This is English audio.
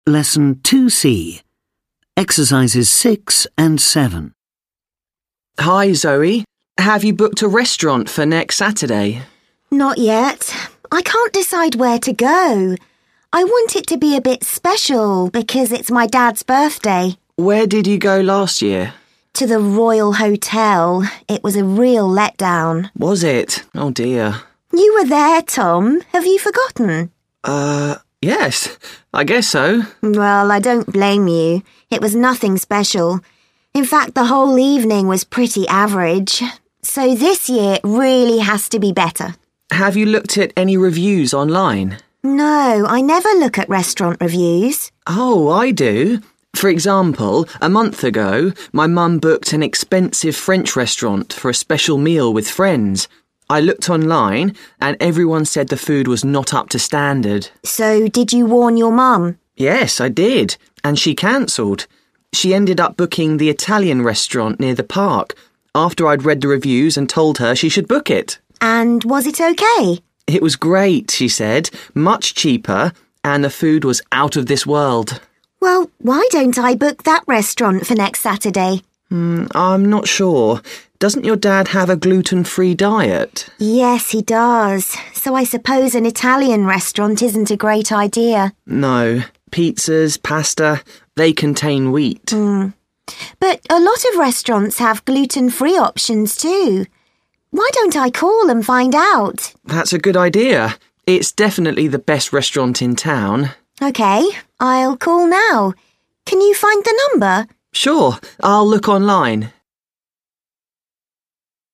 Lesson 2C. Exercises 6 and 7. Hi, Zoe. Have you booked a restaurant for next Saturday? Not yet. I can't decide where to go. I want it to be a bit special because it's my dad's birthday. Where did you go last year? To the Royal Hotel. It was a real letdown. Was it? Oh dear. You were there, Tom. Have you forgotten? Yes, I guess so. Well, I don't blame you. It was nothing special. In fact, the whole evening was pretty average. So this year really has to be better. Have you looked at any reviews online? No, I never look at restaurant reviews. Oh, I do. For example, a month ago, my mum booked an expensive French restaurant for a special meal with friends. I looked online and everyone said the food was not up to standard. So did you warn your mum? Yes, I did. And she cancelled. She ended up booking the Italian restaurant near the park after I'd read the reviews and told her she should book it. And was it okay? It was great, she said, much cheaper, and the food was out of this world. Well, why don't I book that restaurant for next Saturday? I'm not sure. Doesn't your dad have a gluten-free diet? Yes, he does. So I suppose an Italian restaurant isn't a great idea. No. Pizzas, pasta, they contain wheat. But a lot of restaurants have gluten-free options too. Why don't I call and find out? That's a good idea. It's definitely the best restaurant in town. OK, I'll call now. Can you find the number? Sure, I'll look online.